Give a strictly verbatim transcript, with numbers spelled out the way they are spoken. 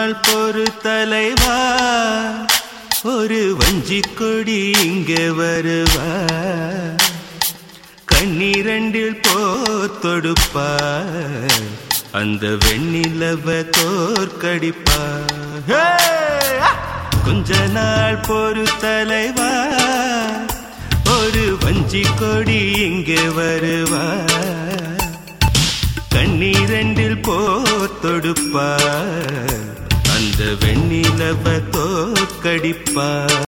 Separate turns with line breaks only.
நாள் பொறு தலைவா, ஒரு வஞ்சி கொடி இங்கே வருவா, கண்ணீரண்டில் போர் தொடுப்பா, அந்த வெண்ணிலவ தோற்கடிப்பா. கொஞ்ச நாள் பொறு தலைவா, ஒரு வஞ்சி கொடி இங்கே வருவா, கண்ணீரண்டில் போர் தொடுப்பா, அந்த வெண்ணிலவ தோற்கடிப்பா.